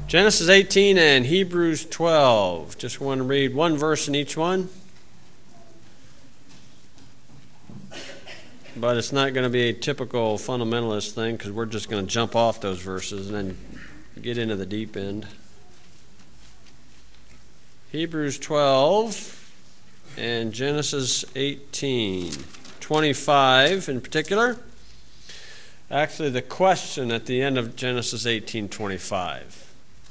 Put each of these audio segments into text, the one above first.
Genesis 18 and Hebrews 12. Just want to read one verse in each one. But it's not going to be a typical fundamentalist thing because we're just going to jump off those verses and then get into the deep end. Hebrews 12 and Genesis 18. 25 in particular. Actually, the question at the end of Genesis 18:25.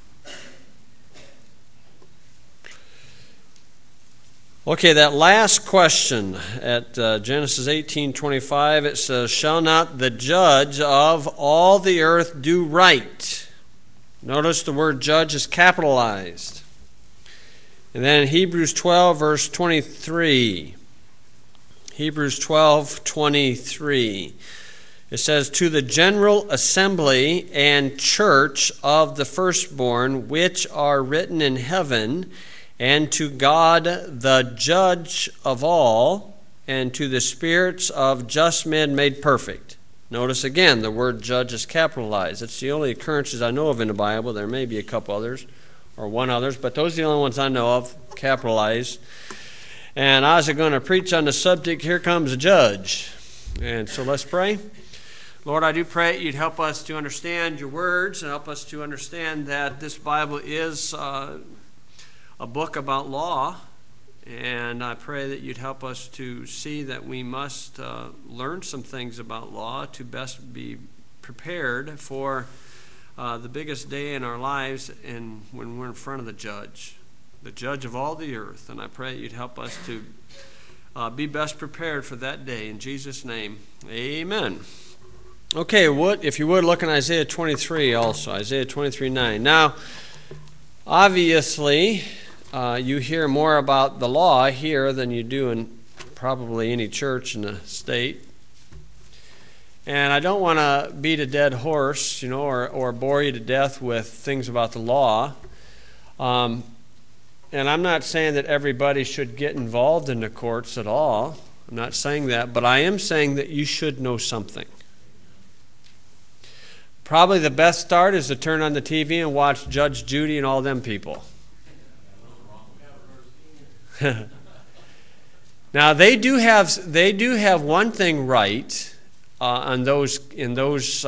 Okay, that last question at Genesis 18:25, it says, "Shall not the judge of all the earth do right?" Notice the word judge is capitalized. And then Hebrews 12, verse 23. Hebrews 12:23. It says, "To the general assembly and church of the firstborn, which are written in heaven, and to God the judge of all, and to the spirits of just men made perfect." Notice again, the word judge is capitalized. It's the only occurrences I know of in the Bible. There may be a couple others, or one others, but those are the only ones I know of, capitalized. And I was going to preach on the subject, here comes a judge. And so let's pray. Lord, I do pray you'd help us to understand your words and help us to understand that this Bible is a book about law. And I pray that you'd help us to see that we must learn some things about law to best be prepared for the biggest day in our lives and when we're in front of the judge of all the earth. And I pray you'd help us to be best prepared for that day. In Jesus' name, amen. Okay, if you would, look in Isaiah 23 also, Isaiah 23:9. Now, obviously, you hear more about the law here than you do in probably any church in the state. And I don't want to beat a dead horse, or bore you to death with things about the law. And I'm not saying that everybody should get involved in the courts at all. I'm not saying that, but I am saying that you should know something. Probably the best start is to turn on the TV and watch Judge Judy and all them people. Now they do have one thing right in those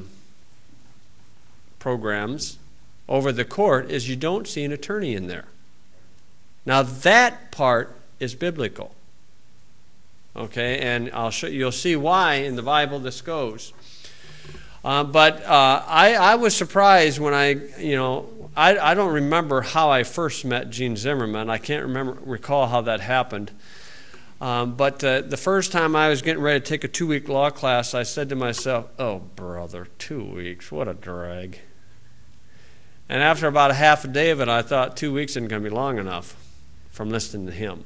programs over the court is you don't see an attorney in there. Now that part is biblical. Okay, and you'll see why in the Bible this goes. But I was surprised when I don't remember how I first met Gene Zimmerman. I can't recall how that happened. But the first time I was getting ready to take a 2-week law class, I said to myself, "Oh, brother, 2 weeks, what a drag." And after about a half a day of it, I thought 2 weeks isn't going to be long enough from listening to him.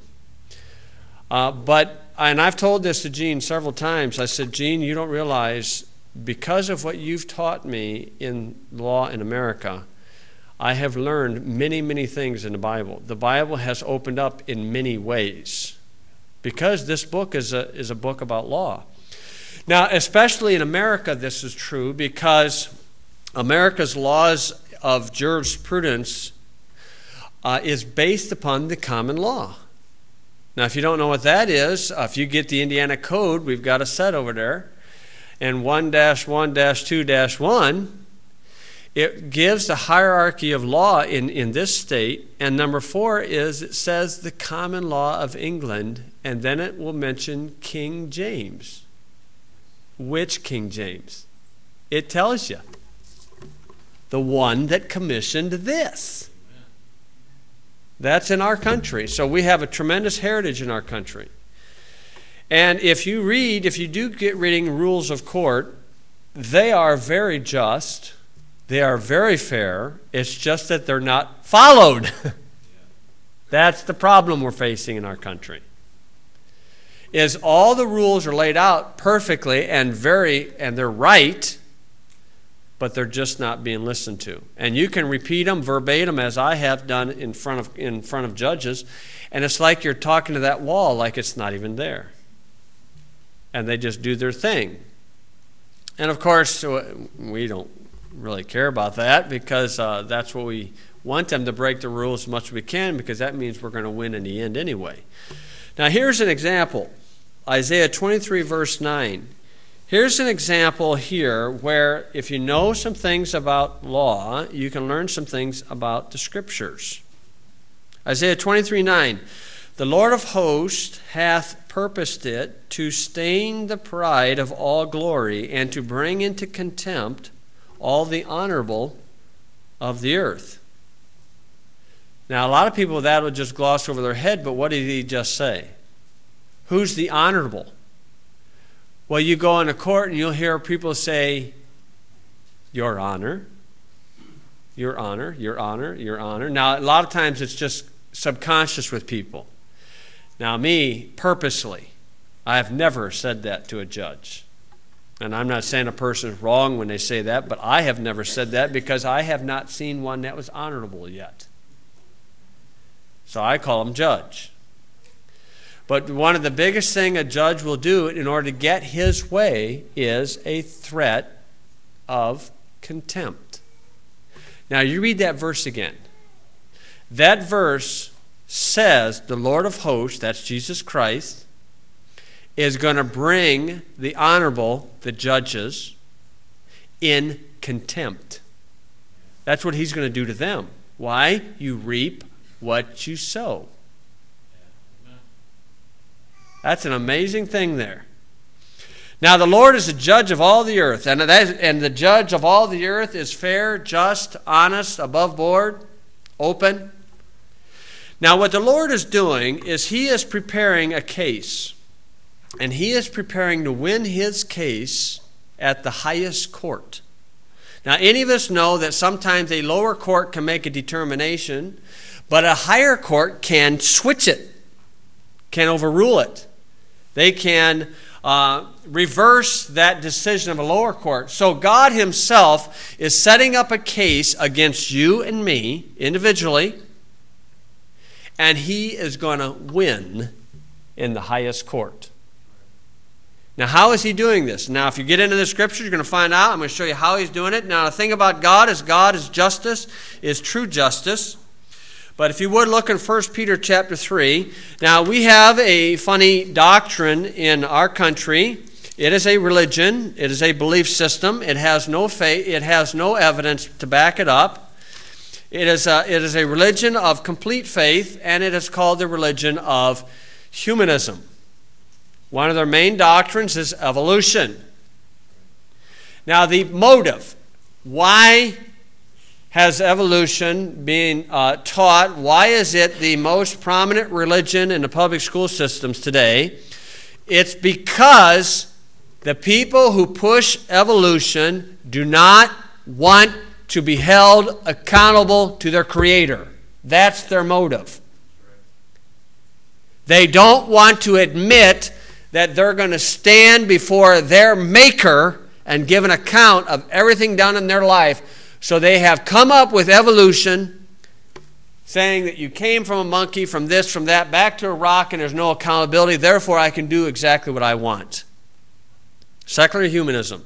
And I've told this to Gene several times. I said, "Gene, you don't realize, because of what you've taught me in law in America, I have learned many, many things in the Bible. The Bible has opened up in many ways because this book is a book about law." Now, especially in America, this is true because America's laws of jurisprudence is based upon the common law. Now, if you don't know what that is, if you get the Indiana Code, we've got a set over there, and 1-1-2-1, it gives the hierarchy of law in this state, and number 4 is it says the common law of England, and then it will mention King James. Which King James? It tells you. The one that commissioned this. That's in our country. So we have a tremendous heritage in our country. And if you do get reading rules of court, they are very just. They are very fair. It's just that they're not followed. That's the problem we're facing in our country. Is all the rules are laid out perfectly and they're right, but they're just not being listened to. And you can repeat them verbatim as I have done in front of judges, and it's like you're talking to that wall like it's not even there. And they just do their thing. And of course, we don't really care about that because that's what we want them to break the rules as much as we can because that means we're going to win in the end anyway. Now here's an example. Isaiah 23 verse 9. Here's an example here where if you know some things about law, you can learn some things about the Scriptures. Isaiah 23:9. The Lord of hosts hath purposed it to stain the pride of all glory and to bring into contempt all the honorable of the earth. Now, a lot of people that will just gloss over their head, but what did he just say? Who's the honorable? Well, you go into court and you'll hear people say, Your Honor, Your Honor, Your Honor, Your Honor. Now, a lot of times it's just subconscious with people. Now, me, purposely, I have never said that to a judge. And I'm not saying a person is wrong when they say that, but I have never said that because I have not seen one that was honorable yet. So I call him judge. But one of the biggest thing a judge will do in order to get his way is a threat of contempt. Now you read that verse again. That verse says the Lord of hosts, that's Jesus Christ, is going to bring the honorable, the judges, in contempt. That's what he's going to do to them. Why? You reap what you sow. That's an amazing thing there. Now the Lord is the judge of all the earth, and the judge of all the earth is fair, just, honest, above board, open. Now what the Lord is doing is he is preparing a case, and he is preparing to win his case at the highest court. Now any of us know that sometimes a lower court can make a determination, but a higher court can switch it, can overrule it. They can reverse that decision of a lower court. So God himself is setting up a case against you and me individually, and he is going to win in the highest court. Now, how is he doing this? Now, if you get into the Scriptures, you're going to find out. I'm going to show you how he's doing it. Now, the thing about God is justice, is true justice. But if you would look in 1 Peter chapter 3. Now, we have a funny doctrine in our country. It is a religion. It is a belief system. It has no faith. It has no evidence to back it up. It is a religion of complete faith, and it is called the religion of humanism. One of their main doctrines is evolution. Now, the motive, why has evolution being taught? Why is it the most prominent religion in the public school systems today? It's because the people who push evolution do not want to be held accountable to their Creator. That's their motive. They don't want to admit that they're going to stand before their Maker and give an account of everything done in their life. So they have come up with evolution, saying that you came from a monkey, from this, from that, back to a rock, and there's no accountability. Therefore, I can do exactly what I want. Secular humanism.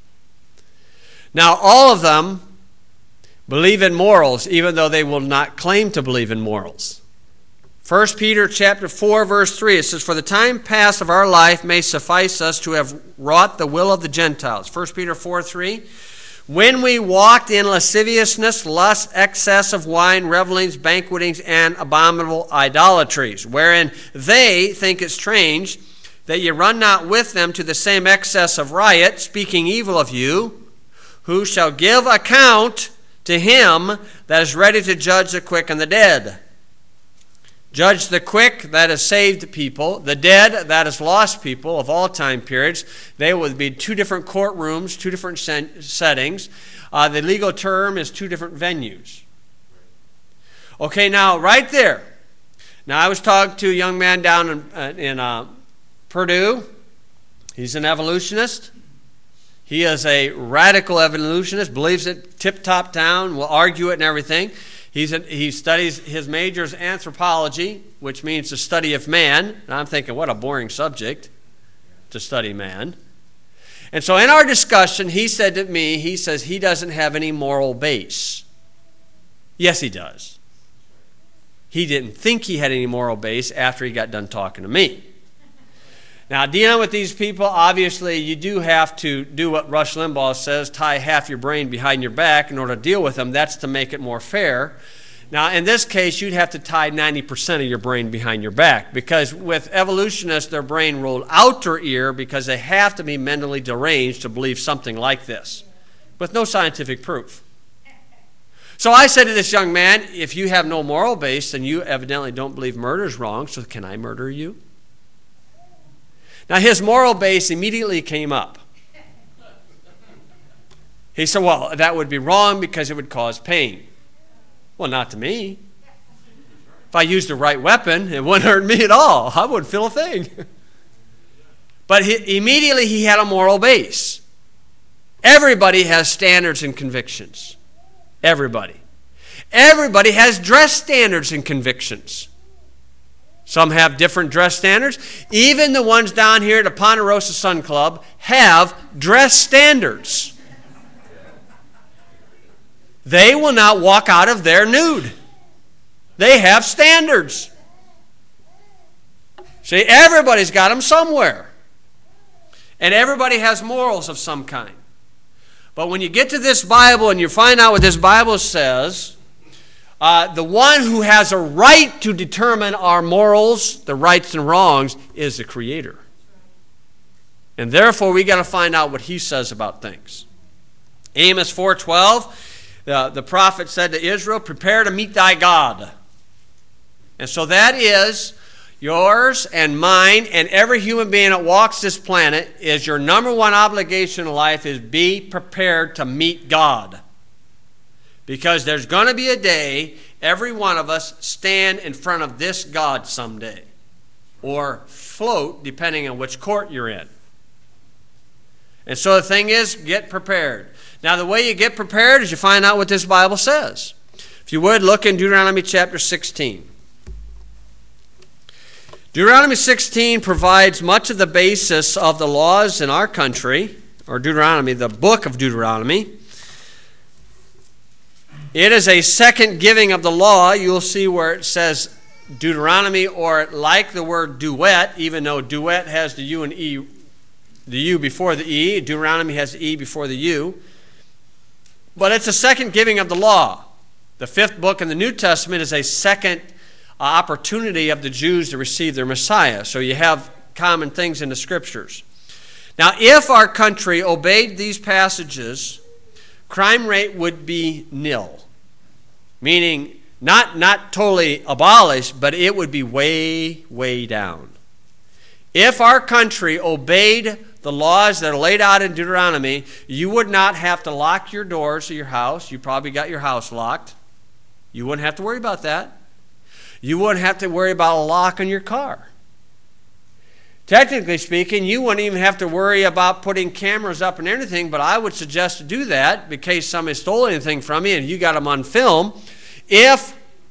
Now, all of them believe in morals, even though they will not claim to believe in morals. 1 Peter chapter 4, verse 3, it says, For the time past of our life may suffice us to have wrought the will of the Gentiles. 1 Peter 4, 3. When we walked in lasciviousness, lust, excess of wine, revelings, banquetings, and abominable idolatries, wherein they think it strange that ye run not with them to the same excess of riot, speaking evil of you, who shall give account to him that is ready to judge the quick and the dead. Judge the quick, that is saved people. The dead, that is lost people of all time periods. They would be two different courtrooms, two different settings. The legal term is two different venues. Okay, now right there. Now I was talking to a young man down in Purdue. He's an evolutionist. He is a radical evolutionist, believes it tip-top down, will argue it and everything. He studies, his major is anthropology, which means the study of man. And I'm thinking, what a boring subject to study man. And so in our discussion, he said to me, he says he doesn't have any moral base. Yes, he does. He didn't think he had any moral base after he got done talking to me. Now, dealing with these people, obviously, you do have to do what Rush Limbaugh says, tie half your brain behind your back in order to deal with them. That's to make it more fair. Now, in this case, you'd have to tie 90% of your brain behind your back, because with evolutionists, their brain rolled out their ear because they have to be mentally deranged to believe something like this, with no scientific proof. So I said to this young man, if you have no moral base, then you evidently don't believe murder is wrong, so can I murder you? Now, his moral base immediately came up. He said, well, that would be wrong because it would cause pain. Well, not to me. If I used the right weapon, it wouldn't hurt me at all. I wouldn't feel a thing. But immediately he had a moral base. Everybody has standards and convictions. Everybody. Everybody has dress standards and convictions. Some have different dress standards. Even the ones down here at the Ponderosa Sun Club have dress standards. They will not walk out of there nude. They have standards. See, everybody's got them somewhere. And everybody has morals of some kind. But when you get to this Bible and you find out what this Bible says, the one who has a right to determine our morals, the rights and wrongs, is the Creator. And therefore, we got to find out what He says about things. Amos 4:12, the prophet said to Israel, prepare to meet thy God. And so that is yours and mine and every human being that walks this planet, is your number one obligation in life is be prepared to meet God. Because there's going to be a day every one of us stand in front of this God someday. Or float, depending on which court you're in. And so the thing is, get prepared. Now the way you get prepared is you find out what this Bible says. If you would, look in Deuteronomy chapter 16. Deuteronomy 16 provides much of the basis of the laws in our country, or Deuteronomy, the book of Deuteronomy. It is a second giving of the law. You'll see where it says Deuteronomy, or like the word duet, even though duet has the U and E, the U before the E. Deuteronomy has the E before the U. But it's a second giving of the law. The fifth book in the New Testament is a second opportunity of the Jews to receive their Messiah. So you have common things in the Scriptures. Now, if our country obeyed these passages, crime rate would be nil. Meaning, not totally abolished, but it would be way, way down. If our country obeyed the laws that are laid out in Deuteronomy, you would not have to lock your doors of your house. You probably got your house locked. You wouldn't have to worry about that. You wouldn't have to worry about a lock on your car. Technically speaking, you wouldn't even have to worry about putting cameras up and everything, but I would suggest to do that in case somebody stole anything from you and you got them on film. If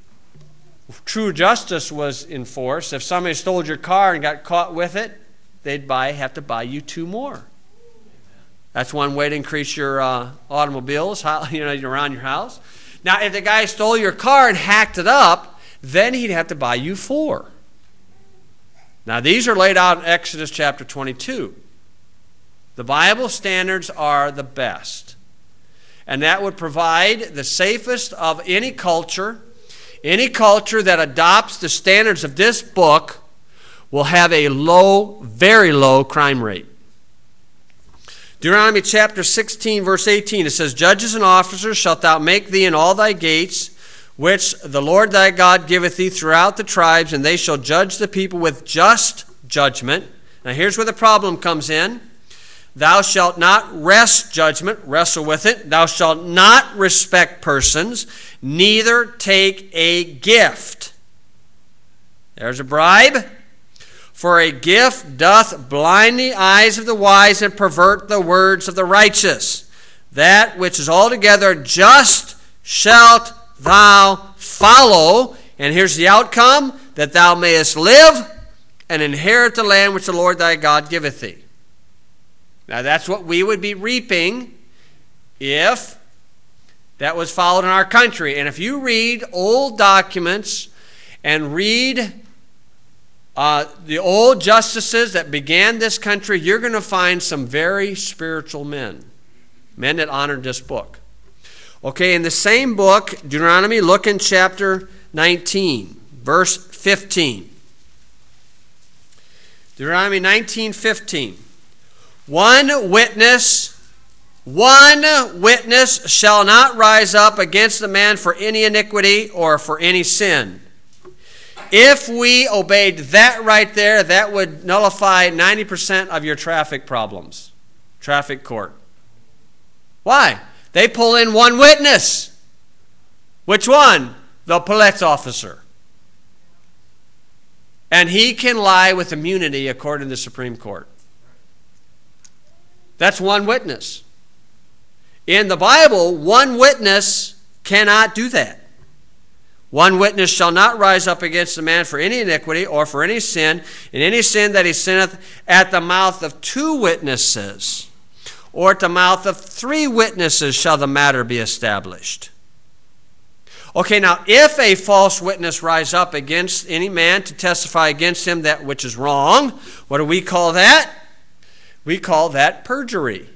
true justice was enforced, if somebody stole your car and got caught with it, they'd have to buy you 2 more. That's one way to increase your automobiles, around your house. Now, if the guy stole your car and hacked it up, then he'd have to buy you 4. Now, these are laid out in Exodus chapter 22. The Bible standards are the best. And that would provide the safest of any culture. Any culture that adopts the standards of this book will have a low, very low crime rate. Deuteronomy chapter 16, verse 18, it says, Judges and officers shalt thou make thee in all thy gates, which the Lord thy God giveth thee throughout the tribes, and they shall judge the people with just judgment. Now here's where the problem comes in. Thou shalt not wrest judgment, wrestle with it. Thou shalt not respect persons, neither take a gift. There's a bribe. For a gift doth blind the eyes of the wise and pervert the words of the righteous. That which is altogether just shalt thou follow, and here's the outcome, that thou mayest live and inherit the land which the Lord thy God giveth thee. Now that's what we would be reaping if that was followed in our country. And if you read old documents and read the old justices that began this country, you're going to find some very spiritual men that honored this book. Okay, in the same book, Deuteronomy, look in chapter 19, verse 15. Deuteronomy 19:15. One witness shall not rise up against a man for any iniquity or for any sin. If we obeyed that right there, that would nullify 90% of your traffic problems. Traffic court. Why? They pull in one witness. Which one? The police officer. And he can lie with immunity according to the Supreme Court. That's one witness. In the Bible, one witness cannot do that. One witness shall not rise up against a man for any iniquity or for any sin, and any sin that he sinneth at the mouth of two witnesses, or at the mouth of three witnesses shall the matter be established. Okay, now if a false witness rise up against any man to testify against him that which is wrong, what do we call that? We call that perjury.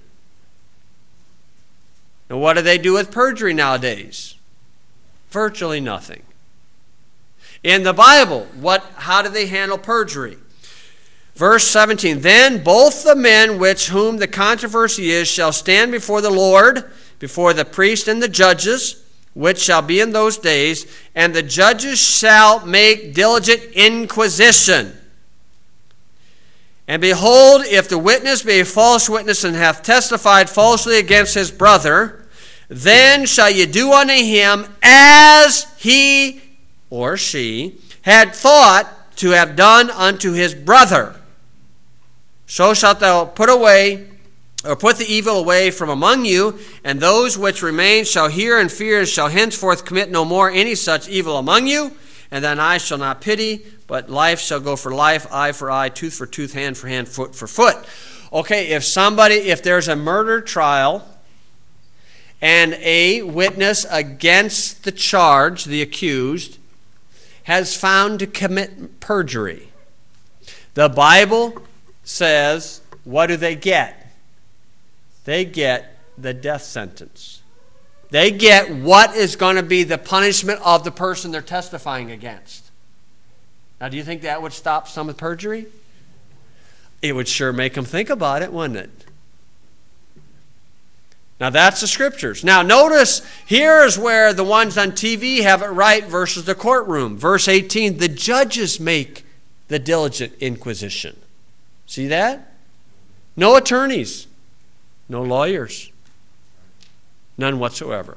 Now what do they do with perjury nowadays? Virtually nothing. In the Bible, how do they handle perjury? Verse 17, then both the men which whom the controversy is shall stand before the Lord, before the priest and the judges, which shall be in those days, and the judges shall make diligent inquisition. And behold, if the witness be a false witness and hath testified falsely against his brother, then shall ye do unto him as he or she had thought to have done unto his brother. So shalt thou put the evil away from among you, and those which remain shall hear and fear, and shall henceforth commit no more any such evil among you. And then I shall not pity, but life shall go for life, eye for eye, tooth for tooth, hand for hand, foot for foot. Okay, if there's a murder trial, and a witness against the charge, the accused, has found to commit perjury, the Bible says, what do they get? They get the death sentence. They get what is going to be the punishment of the person they're testifying against. Now, do you think that would stop some of perjury? It would sure make them think about it, wouldn't it? Now, that's the scriptures. Now, notice, here is where the ones on TV have it right versus the courtroom. Verse 18, the judges make the diligent inquisition. See that? No attorneys, no lawyers, none whatsoever.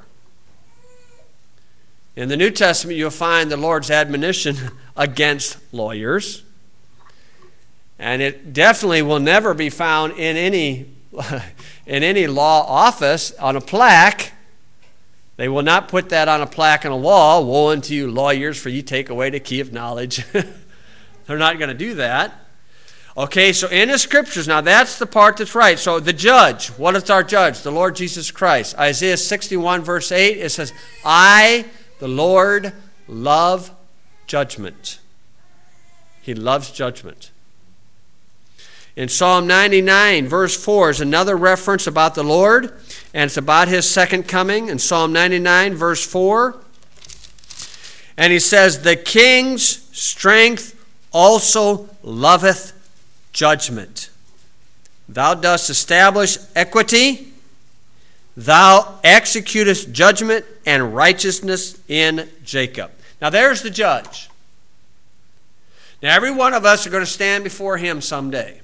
In the New Testament, you'll find the Lord's admonition against lawyers. And it definitely will never be found in any law office on a plaque. They will not put that on a plaque on a wall. Woe unto you, lawyers, for you take away the key of knowledge. They're not going to do that. Okay, so in the scriptures, now that's the part that's right. So the judge, what is our judge? The Lord Jesus Christ. Isaiah 61 verse 8, it says, I, the Lord, love judgment. He loves judgment. In Psalm 99 verse 4 is another reference about the Lord, and it's about his second coming. In Psalm 99 verse 4, and he says, the king's strength also loveth judgment. Thou dost establish equity. Thou executest judgment and righteousness in Jacob. Now there's the judge. Now every one of us are going to stand before him someday.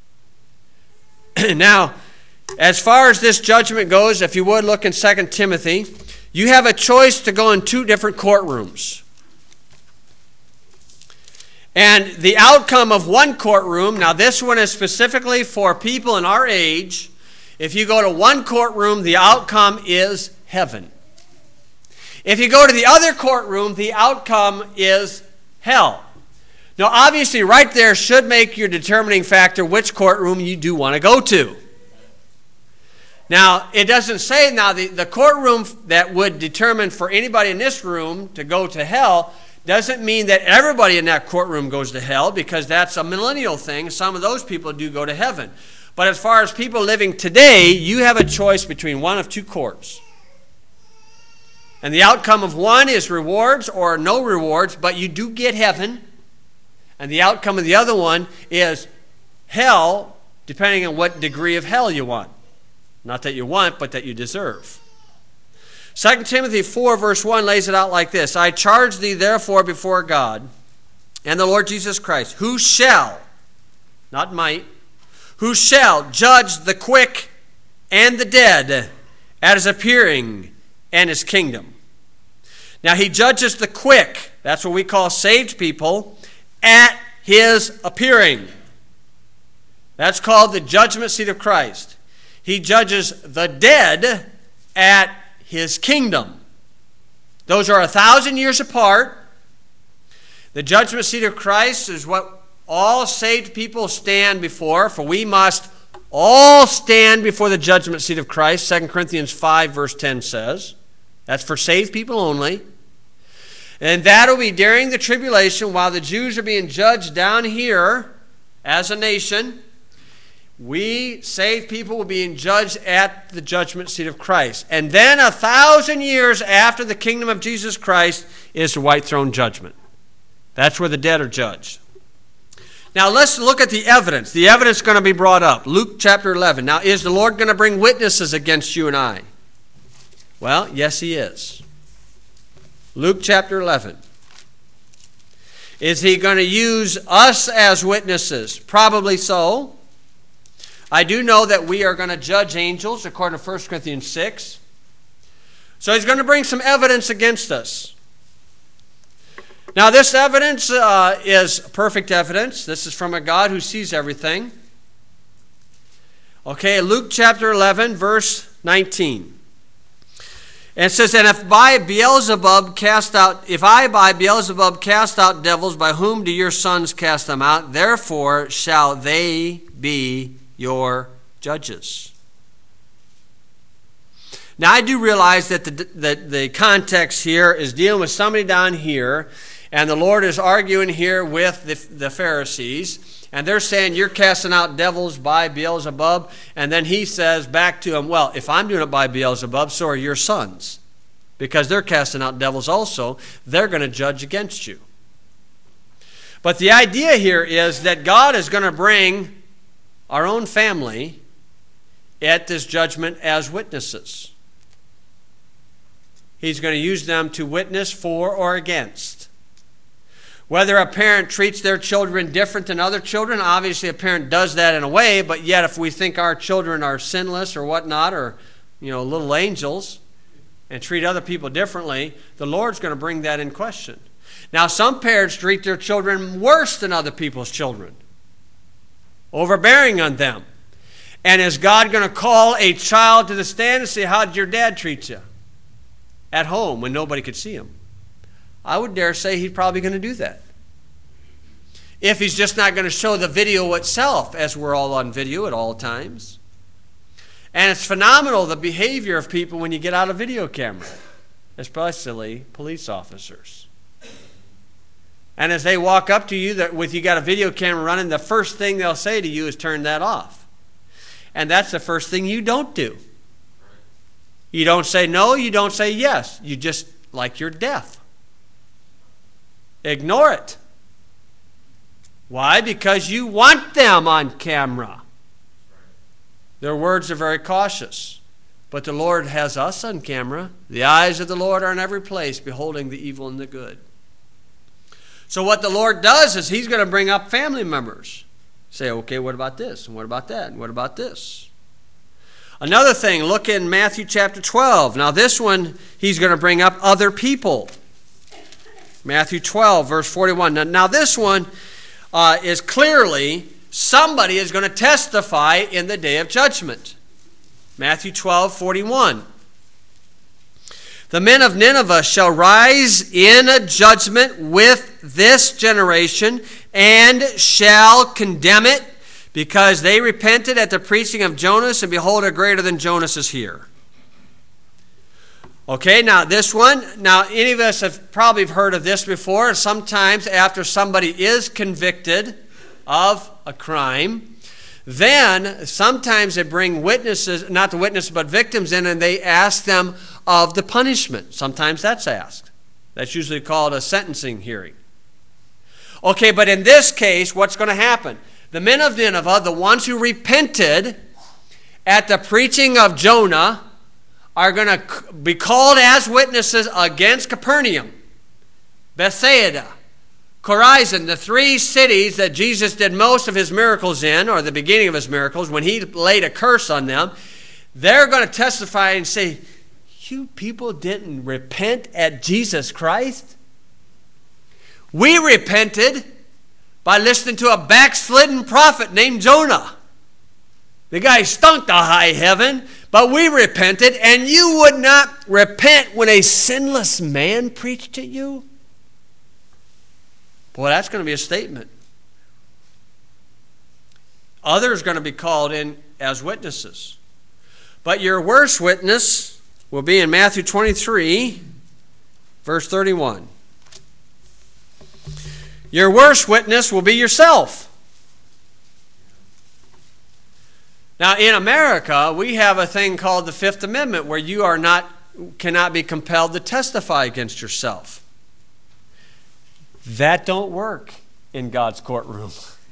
Now, as far as this judgment goes, if you would look in 2 Timothy, you have a choice to go in two different courtrooms. And the outcome of one courtroom, now this one is specifically for people in our age. If you go to one courtroom, the outcome is heaven. If you go to the other courtroom, the outcome is hell. Now, obviously, right there should make your determining factor which courtroom you do want to go to. Now, it doesn't say now the courtroom that would determine for anybody in this room to go to hell doesn't mean that everybody in that courtroom goes to hell, because that's a millennial thing. Some of those people do go to heaven. But as far as people living today, you have a choice between one of two courts. And the outcome of one is rewards or no rewards, but you do get heaven. And the outcome of the other one is hell, depending on what degree of hell you want. Not that you want, but that you deserve. 2 Timothy 4 verse 1 lays it out like this. I charge thee therefore before God and the Lord Jesus Christ, who shall, not might, who shall judge the quick and the dead at his appearing and his kingdom. Now he judges the quick, that's what we call saved people, at his appearing. That's called the judgment seat of Christ. He judges the dead at his kingdom. Those are 1,000 years apart. The judgment seat of Christ is what all saved people stand before, for we must all stand before the judgment seat of Christ, 2 Corinthians 5 verse 10 says. That's for saved people only. And that will be during the tribulation while the Jews are being judged down here as a nation. We, saved people, will be judged at the judgment seat of Christ. And then 1,000 years after the kingdom of Jesus Christ is the white throne judgment. That's where the dead are judged. Now let's look at the evidence. The evidence is going to be brought up. Luke chapter 11. Now, is the Lord going to bring witnesses against you and I? Well, yes, he is. Luke chapter 11. Is he going to use us as witnesses? Probably so. I do know that we are going to judge angels according to 1 Corinthians 6. So he's going to bring some evidence against us. Now this evidence is perfect evidence. This is from a God who sees everything. Okay, Luke chapter 11, verse 19. And it says, and if I by Beelzebub cast out devils, by whom do your sons cast them out? Therefore shall they be your judges. Now I do realize that the context here is dealing with somebody down here, and the Lord is arguing here with the Pharisees, and they're saying you're casting out devils by Beelzebub, and then he says back to them, well, if I'm doing it by Beelzebub, so are your sons, because they're casting out devils also. They're going to judge against you. But the idea here is that God is going to bring our own family at this judgment as witnesses. He's going to use them to witness for or against. Whether a parent treats their children different than other children, obviously a parent does that in a way, but yet if we think our children are sinless or whatnot, or little angels, and treat other people differently, the Lord's going to bring that in question. Now some parents treat their children worse than other people's children, overbearing on them. And is God going to call a child to the stand and say, how did your dad treat you at home when nobody could see him? I would dare say he's probably going to do that. If he's just not going to show the video itself, as we're all on video at all times. And it's phenomenal, the behavior of people when you get out a video camera, especially police officers. And as they walk up to you, you got a video camera running, the first thing they'll say to you is turn that off. And that's the first thing you don't do. You don't say no, you don't say yes. You just, like you're deaf. Ignore it. Why? Because you want them on camera. Their words are very cautious. But the Lord has us on camera. The eyes of the Lord are in every place, beholding the evil and the good. So what the Lord does is he's going to bring up family members. Say, okay, what about this? And what about that? And what about this? Another thing, look in Matthew chapter 12. Now this one, he's going to bring up other people. Matthew 12, verse 41. Now this one is clearly somebody is going to testify in the day of judgment. Matthew 12, 41. The men of Nineveh shall rise in a judgment with this generation and shall condemn it, because they repented at the preaching of Jonas, and behold, a greater than Jonas is here. Okay, now this one, now any of us have probably heard of this before. Sometimes after somebody is convicted of a crime, then sometimes they bring witnesses, not the witnesses, but victims in, and they ask them of the punishment. Sometimes that's asked. That's usually called a sentencing hearing. Okay, but in this case, what's going to happen? The men of Nineveh, the ones who repented at the preaching of Jonah, are going to be called as witnesses against Capernaum, Bethsaida, Chorazin, the three cities that Jesus did most of his miracles in, or the beginning of his miracles, when he laid a curse on them. They're going to testify and say, you people didn't repent at Jesus Christ? We repented by listening to a backslidden prophet named Jonah. The guy stunk to high heaven, but we repented, and you would not repent when a sinless man preached to you? Boy, that's going to be a statement. Others are going to be called in as witnesses. But your worst witness will be in Matthew 23, verse 31. Your worst witness will be yourself. Now, in America, we have a thing called the Fifth Amendment, where you cannot be compelled to testify against yourself. That don't work in God's courtroom.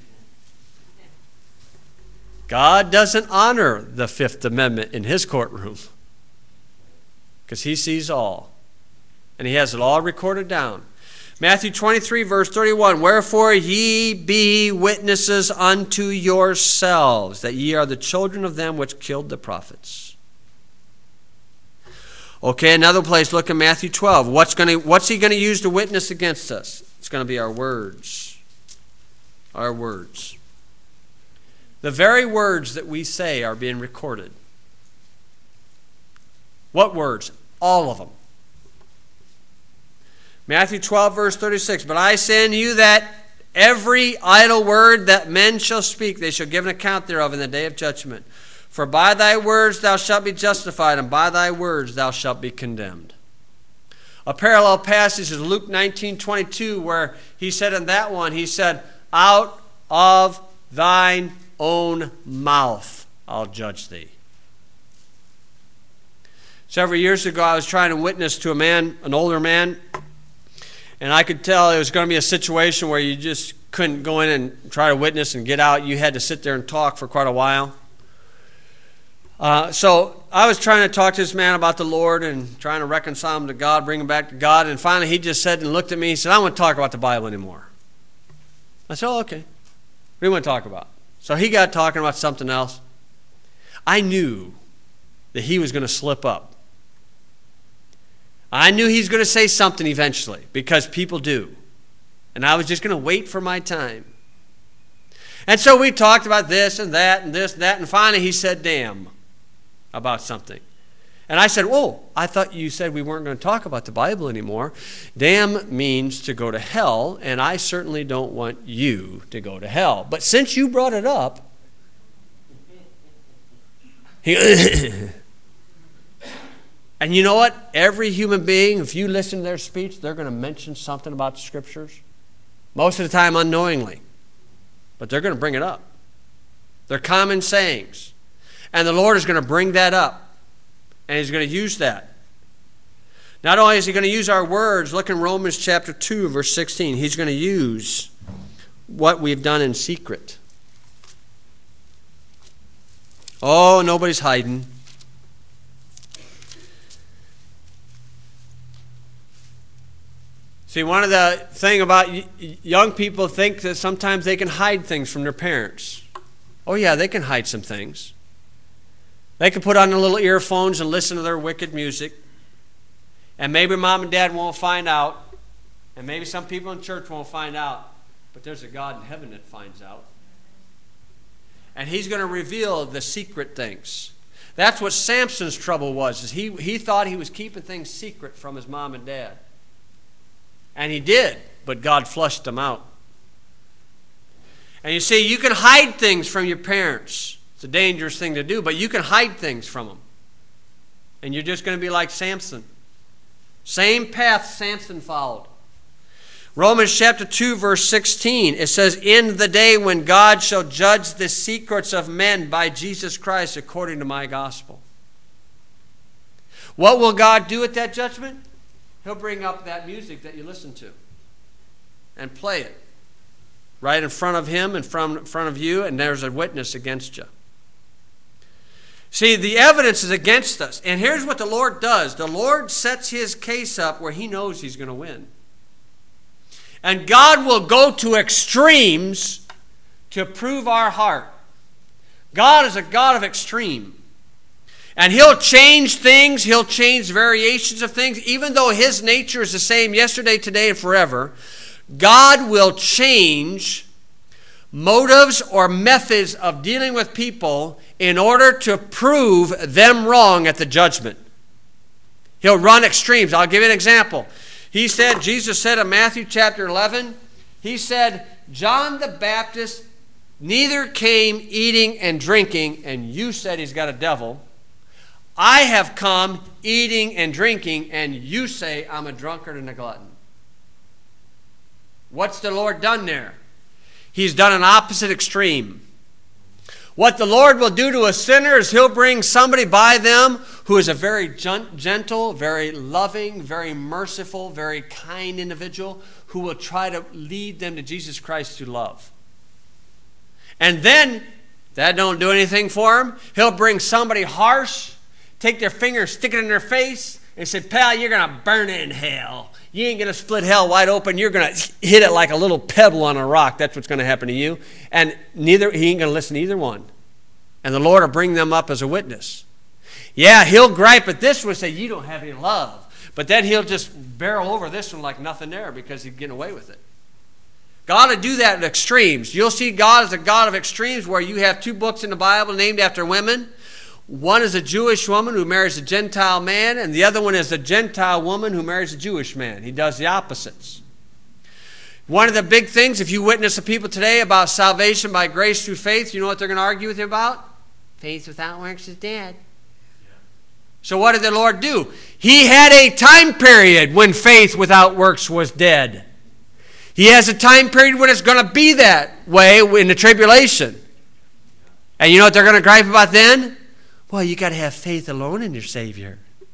God doesn't honor the Fifth Amendment in his courtroom, because he sees all, and he has it all recorded down. Matthew 23, verse 31, wherefore ye be witnesses unto yourselves, that ye are the children of them which killed the prophets. Okay, another place, look at Matthew 12. What's he going to use to witness against us? It's going to be our words. Our words. The very words that we say are being recorded. What words? All of them. Matthew 12, verse 36, but I say unto you that every idle word that men shall speak, they shall give an account thereof in the day of judgment. For by thy words thou shalt be justified, and by thy words thou shalt be condemned. A parallel passage is Luke 19:22, where he said in that one, he said, out of thine own mouth I'll judge thee. Several years ago, I was trying to witness to a man, an older man, and I could tell it was going to be a situation where you just couldn't go in and try to witness and get out. You had to sit there and talk for quite a while. So I was trying to talk to this man about the Lord and trying to reconcile him to God, bring him back to God. And finally he just said and looked at me. He said, I don't want to talk about the Bible anymore. I said, oh, okay. What do you want to talk about? So he got talking about something else. I knew that he was going to slip up. I knew he was going to say something eventually, because people do. And I was just going to wait for my time. And so we talked about this and that and this and that, and finally he said, damn, about something. And I said, oh, I thought you said we weren't going to talk about the Bible anymore. Damn means to go to hell, and I certainly don't want you to go to hell. But since you brought it up, and you know what? Every human being, if you listen to their speech, they're going to mention something about the Scriptures. Most of the time unknowingly. But they're going to bring it up. They're common sayings. And the Lord is going to bring that up. And he's going to use that. Not only is he going to use our words, look in Romans chapter 2, verse 16. He's going to use what we've done in secret. Oh, nobody's hiding. See, one of the thing about young people think that sometimes they can hide things from their parents. Oh yeah, they can hide some things. They can put on their little earphones and listen to their wicked music. And maybe mom and dad won't find out. And maybe some people in church won't find out. But there's a God in heaven that finds out. And he's going to reveal the secret things. That's what Samson's trouble was. Is he thought he was keeping things secret from his mom and dad. And he did, but God flushed them out. And you see, you can hide things from your parents. It's a dangerous thing to do, but you can hide things from them. And you're just going to be like Samson. Same path Samson followed. Romans chapter 2, verse 16, it says, in the day when God shall judge the secrets of men by Jesus Christ according to my gospel. What will God do at that judgment? He'll bring up that music that you listen to and play it right in front of him, in front of you, and there's a witness against you. See, the evidence is against us. And here's what the Lord does. The Lord sets his case up where he knows he's going to win. And God will go to extremes to prove our heart. God is a God of extreme. And he'll change things. He'll change variations of things. Even though his nature is the same yesterday, today, and forever, God will change motives or methods of dealing with people in order to prove them wrong at the judgment. He'll run extremes. I'll give you an example. Jesus said in Matthew chapter 11, he said, John the Baptist neither came eating and drinking, and you said he's got a devil. I have come eating and drinking, and you say I'm a drunkard and a glutton. What's the Lord done there? He's done an opposite extreme. What the Lord will do to a sinner is he'll bring somebody by them who is a very gentle, very loving, very merciful, very kind individual who will try to lead them to Jesus Christ through love. And then, that don't do anything for him. He'll bring somebody harsh, take their finger, stick it in their face, and say, pal, you're going to burn in hell. You ain't going to split hell wide open. You're going to hit it like a little pebble on a rock. That's what's going to happen to you. And he ain't going to listen to either one. And the Lord will bring them up as a witness. Yeah, he'll gripe at this one and say, you don't have any love. But then he'll just barrel over this one like nothing there because he's getting away with it. God will do that at extremes. You'll see God as a God of extremes where you have two books in the Bible named after women. One is a Jewish woman who marries a Gentile man, and the other one is a Gentile woman who marries a Jewish man. He does the opposites. One of the big things, if you witness to people today about salvation by grace through faith, you know what they're going to argue with you about? Faith without works is dead. So what did the Lord do? He had a time period when faith without works was dead. He has a time period when it's going to be that way in the tribulation. And you know what they're going to gripe about then? Well, you got to have faith alone in your Savior.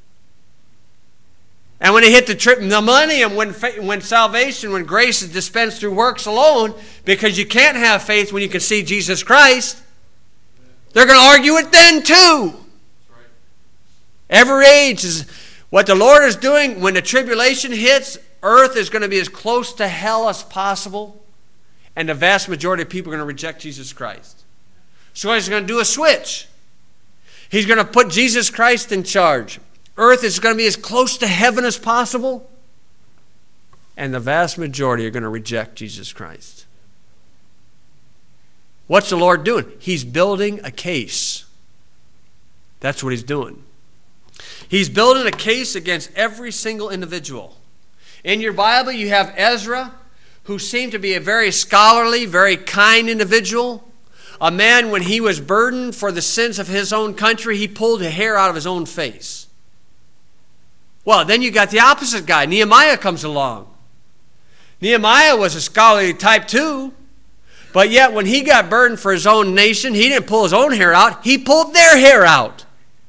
And when they hit the millennium, when salvation, when grace is dispensed through works alone, because you can't have faith when you can see Jesus Christ, they're going to argue it then too. Every age is what the Lord is doing. When the tribulation hits, earth is going to be as close to hell as possible, and the vast majority of people are going to reject Jesus Christ. So he's going to do a switch. He's going to put Jesus Christ in charge. Earth is going to be as close to heaven as possible, and the vast majority are going to reject Jesus Christ. What's the Lord doing? He's building a case. That's what he's doing. He's building a case against every single individual. In your Bible, you have Ezra, who seemed to be a very scholarly, very kind individual. A man, when he was burdened for the sins of his own country, he pulled a hair out of his own face. Well, then you got the opposite guy. Nehemiah comes along. Nehemiah was a scholarly type too, but yet when he got burdened for his own nation, he didn't pull his own hair out. He pulled their hair out.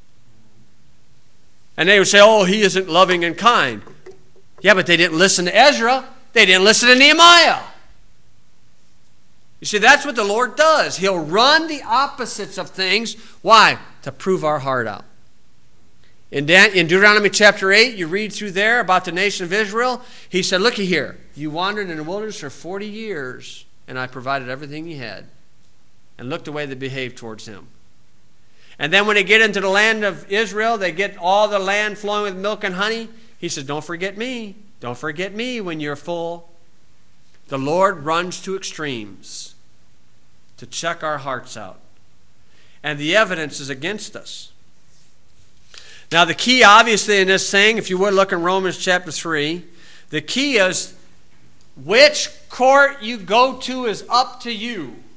And they would say, oh, he isn't loving and kind. Yeah, but they didn't listen to Ezra. They didn't listen to Nehemiah. You see, that's what the Lord does. He'll run the opposites of things. Why? To prove our heart out. In Deuteronomy chapter 8, you read through there about the nation of Israel. He said, looky here. You wandered in the wilderness for 40 years, and I provided everything you had. And look the way they behaved towards him. And then when they get into the land of Israel, they get all the land flowing with milk and honey. He says, don't forget me. Don't forget me when you're full. The Lord runs to extremes to check our hearts out. And the evidence is against us. Now the key obviously in this saying, if you would look in Romans chapter 3, the key is which court you go to is up to you.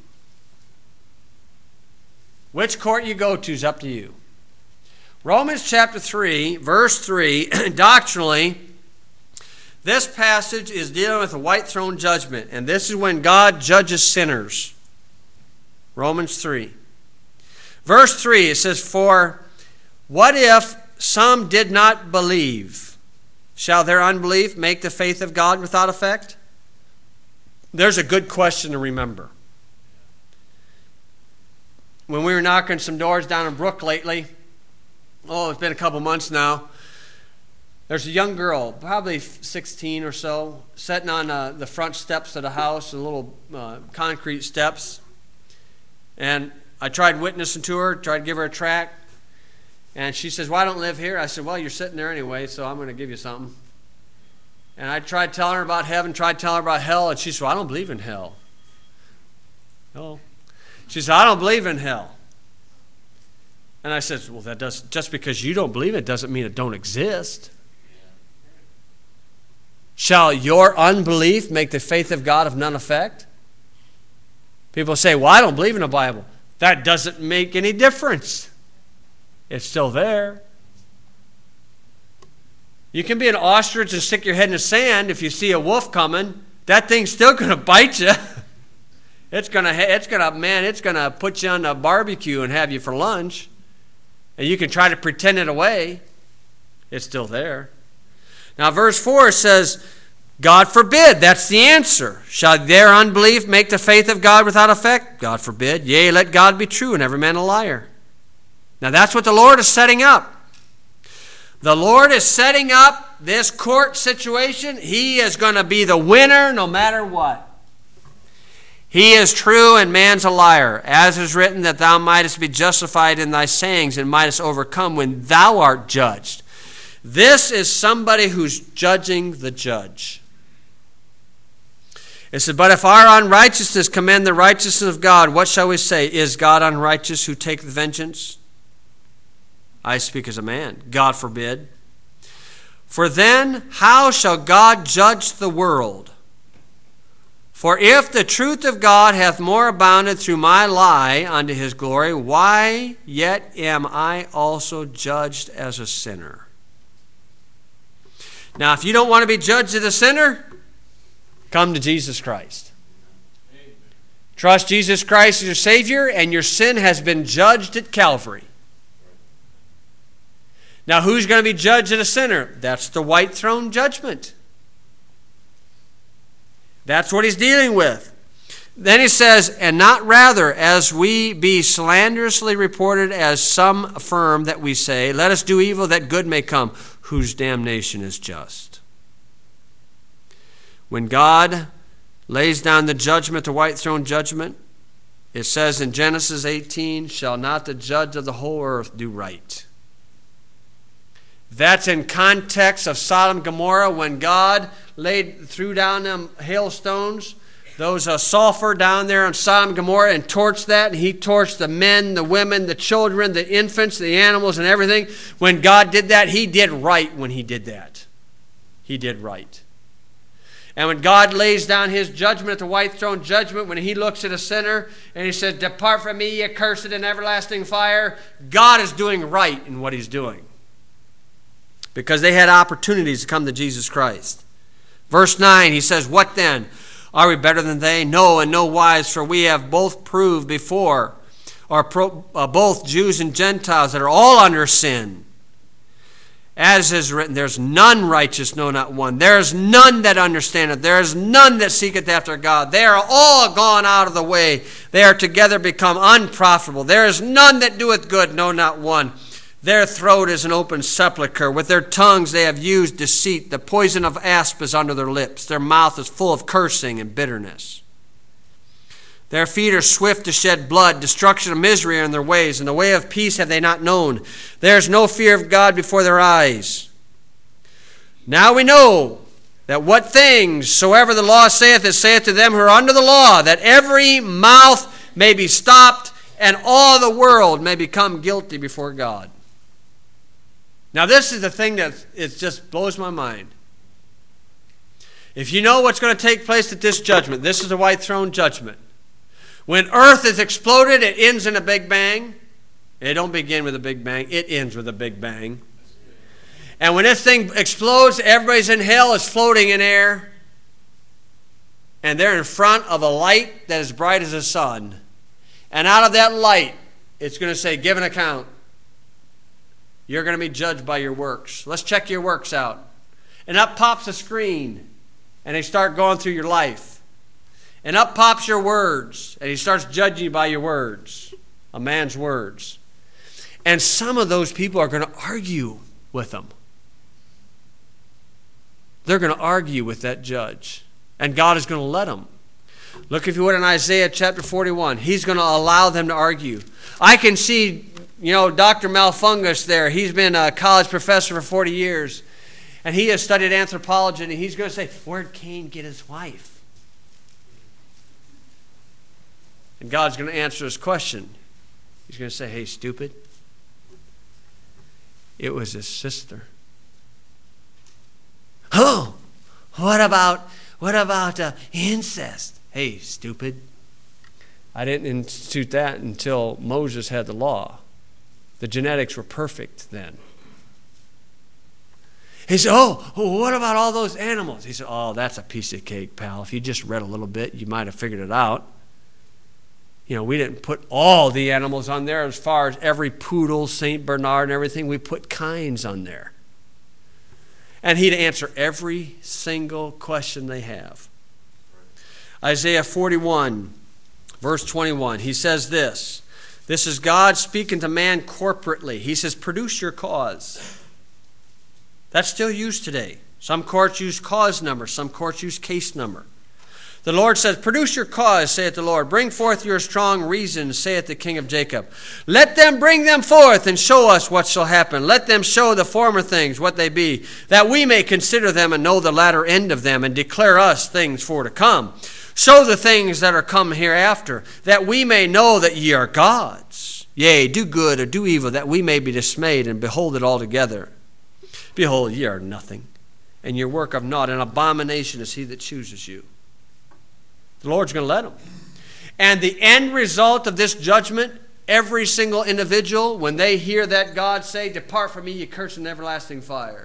Which court you go to is up to you. Romans chapter 3, verse 3, doctrinally, this passage is dealing with the white throne judgment, and this is when God judges sinners. Romans 3. Verse 3, it says, "For what if some did not believe? Shall their unbelief make the faith of God without effect?" There's a good question to remember. When we were knocking some doors down in Brook lately, it's been a couple months now, there's a young girl, probably 16 or so, sitting on the front steps of the house, the little concrete steps. And I tried witnessing to her, tried to give her a tract. And she says, "Well, I don't live here." I said, "Well, you're sitting there anyway, so I'm going to give you something." And I tried telling her about heaven, tried telling her about hell, and she said, "Well, I don't believe in hell." No. She said, "I don't believe in hell." And I said, "Well, just because you don't believe it doesn't mean it don't exist. Shall your unbelief make the faith of God of none effect?" People say, "Well, I don't believe in the Bible." That doesn't make any difference. It's still there. You can be an ostrich and stick your head in the sand. If you see a wolf coming, that thing's still going to bite you. It's going to put you on a barbecue and have you for lunch. And you can try to pretend it away. It's still there. Now, verse 4 says, "God forbid," that's the answer. "Shall their unbelief make the faith of God without effect? God forbid. Yea, let God be true and every man a liar." Now, that's what the Lord is setting up. The Lord is setting up this court situation. He is going to be the winner no matter what. He is true and man's a liar. As is written, that thou mightest be justified in thy sayings and mightest overcome when thou art judged. This is somebody who's judging the judge. It said, "But if our unrighteousness commend the righteousness of God, what shall we say? Is God unrighteous who taketh vengeance? I speak as a man. God forbid. For then how shall God judge the world? For if the truth of God hath more abounded through my lie unto his glory, why yet am I also judged as a sinner?" Now, if you don't want to be judged as a sinner, come to Jesus Christ. Amen. Trust Jesus Christ as your Savior, and your sin has been judged at Calvary. Now, who's going to be judged as a sinner? That's the white throne judgment. That's what he's dealing with. Then he says, "And not rather as we be slanderously reported, as some affirm that we say, let us do evil that good may come, whose damnation is just." When God lays down the judgment, the white throne judgment, it says in Genesis 18, "Shall not the judge of the whole earth do right?" That's in context of Sodom and Gomorrah when God threw down them hailstones, those sulfur down there on Sodom and Gomorrah, and torched that. And he torched the men, the women, the children, the infants, the animals, and everything. When God did that, he did right when he did that. He did right. And when God lays down his judgment at the white throne judgment, when he looks at a sinner and he says, "Depart from me, ye cursed, in everlasting fire," God is doing right in what he's doing, because they had opportunities to come to Jesus Christ. Verse 9, he says, "What then? Are we better than they? No, in no wise, for we have both proved before, both Jews and Gentiles, that are all under sin. As is written, there's none righteous, no, not one. There is none that understandeth. There is none that seeketh after God. They are all gone out of the way. They are together become unprofitable. There is none that doeth good, no, not one. Their throat is an open sepulchre. With their tongues they have used deceit. The poison of asp is under their lips. Their mouth is full of cursing and bitterness. Their feet are swift to shed blood. Destruction and misery are in their ways, and the way of peace have they not known. There is no fear of God before their eyes. Now we know that what things soever the law saith, it saith to them who are under the law, that every mouth may be stopped, and all the world may become guilty before God." Now this is the thing that it just blows my mind. If you know what's going to take place at this judgment, this is the white throne judgment. When earth is exploded, it ends in a big bang. It don't begin with a big bang. It ends with a big bang. And when this thing explodes, everybody's in hell is floating in air. And they're in front of a light that is bright as the sun. And out of that light, it's going to say, give an account. You're going to be judged by your works. Let's check your works out. And up pops a screen. And they start going through your life. And up pops your words. And he starts judging you by your words. A man's words. And some of those people are going to argue with them. They're going to argue with that judge. And God is going to let them. Look, if you would, in Isaiah chapter 41. He's going to allow them to argue. I can see, Dr. Malfungus there. He's been a college professor for 40 years. And he has studied anthropology. And he's going to say, where'd Cain get his wife? And God's going to answer his question. He's going to say, hey, stupid. It was his sister. Oh, what about incest? Hey, stupid. I didn't institute that until Moses had the law. The genetics were perfect then. He said, oh, what about all those animals? He said, oh, that's a piece of cake, pal. If you just read a little bit, you might have figured it out. We didn't put all the animals on there as far as every poodle, St. Bernard, and everything. We put kinds on there. And he'd answer every single question they have. Isaiah 41, verse 21, he says this. This is God speaking to man corporately. He says, produce your cause. That's still used today. Some courts use cause number. Some courts use case number. The Lord says, produce your cause, saith the Lord. Bring forth your strong reasons, saith the King of Jacob. Let them bring them forth and show us what shall happen. Let them show the former things what they be, that we may consider them and know the latter end of them, and declare us things for to come. Show the things that are come hereafter, that we may know that ye are gods. Yea, do good or do evil, that we may be dismayed and behold it altogether. Behold, ye are nothing, and your work of naught. An abomination is he that chooses you. The Lord's going to let them. And the end result of this judgment, every single individual, when they hear that God say, depart from me, you cursed in everlasting fire.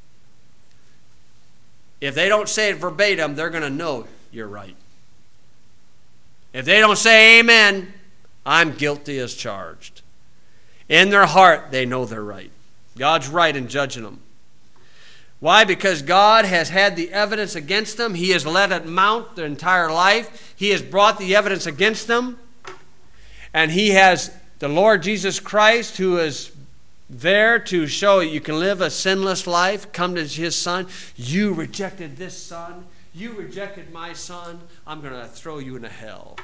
If they don't say it verbatim, they're going to know you're right. If they don't say amen, I'm guilty as charged. In their heart, they know they're right. God's right in judging them. Why? Because God has had the evidence against them. He has let it mount their entire life. He has brought the evidence against them. And he has the Lord Jesus Christ, who is there to show you can live a sinless life, come to his son. You rejected this son. You rejected my son. I'm going to throw you into hell.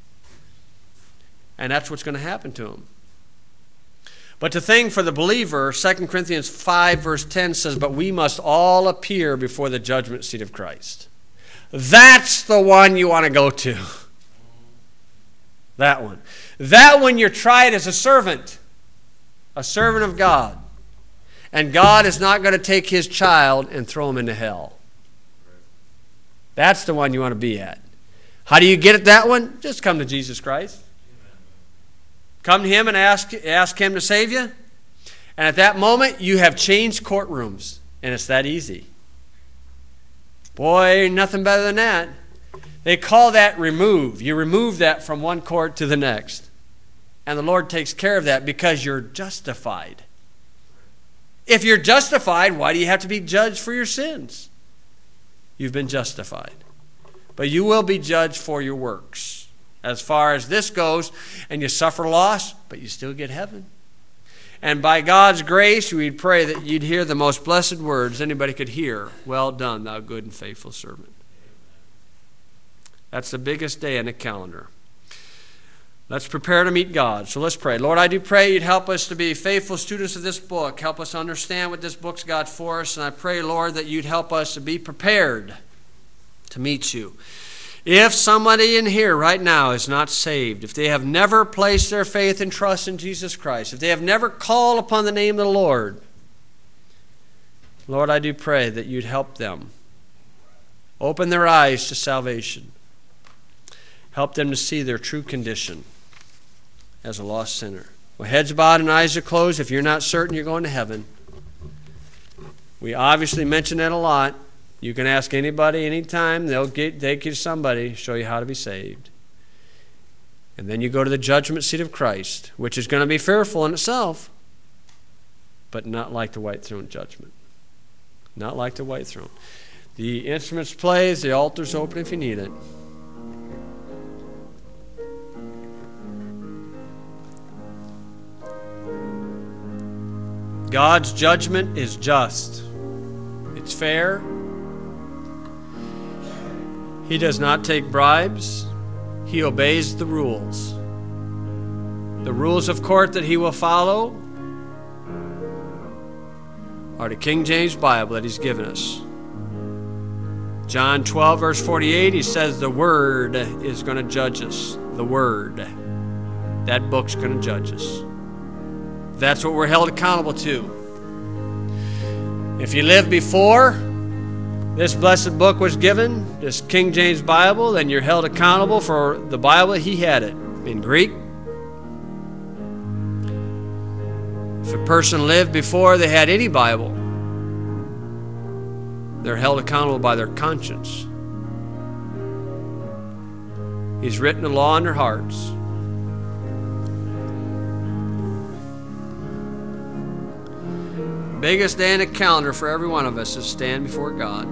And that's what's going to happen to him. But the thing for the believer, 2 Corinthians 5 verse 10 says, but we must all appear before the judgment seat of Christ. That's the one you want to go to. That one. That one you're tried as a servant of God. And God is not going to take his child and throw him into hell. That's the one you want to be at. How do you get at that one? Just come to Jesus Christ. Come to him and ask him to save you. And at that moment, you have changed courtrooms. And it's that easy. Boy, nothing better than that. They call that remove. You remove that from one court to the next. And the Lord takes care of that because you're justified. If you're justified, why do you have to be judged for your sins? You've been justified. But you will be judged for your works. As far as this goes, and you suffer loss, but you still get heaven. And by God's grace, we'd pray that you'd hear the most blessed words anybody could hear. Well done, thou good and faithful servant. That's the biggest day in the calendar. Let's prepare to meet God. So let's pray. Lord, I do pray you'd help us to be faithful students of this book. Help us understand what this book's got for us. And I pray, Lord, that you'd help us to be prepared to meet you. If somebody in here right now is not saved, if they have never placed their faith and trust in Jesus Christ, if they have never called upon the name of the Lord, Lord, I do pray that you'd help them. Open their eyes to salvation. Help them to see their true condition as a lost sinner. With heads bowed and eyes are closed, if you're not certain you're going to heaven, we obviously mention that a lot. You can ask anybody anytime. They'll take you to somebody, show you how to be saved. And then you go to the judgment seat of Christ, which is going to be fearful in itself, but not like the white throne judgment. Not like the white throne. The instruments play, the altar's open if you need it. God's judgment is just. It's fair. He does not take bribes. He obeys the rules. The rules of court that he will follow are the King James Bible that he's given us. John 12, verse 48, he says the Word is going to judge us. The Word. That book's going to judge us. That's what we're held accountable to. If you lived before this blessed book was given, this King James Bible, then you're held accountable for the Bible. He had it in Greek. If a person lived before they had any Bible, they're held accountable by their conscience. He's written the law in their hearts. Biggest day in the calendar for every one of us is stand before God.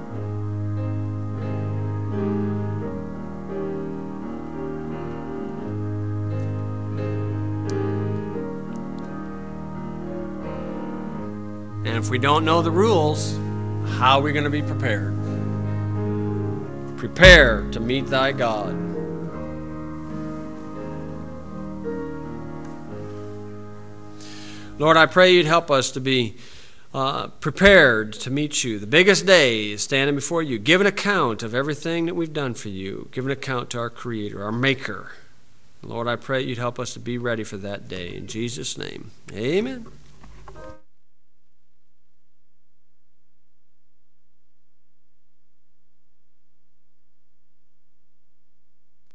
And if we don't know the rules, how are we going to be prepared? Prepare to meet thy God. Lord, I pray you'd help us to be prepared to meet you. The biggest day is standing before you. Give an account of everything that we've done for you. Give an account to our Creator, our Maker. Lord, I pray you'd help us to be ready for that day. In Jesus' name, amen.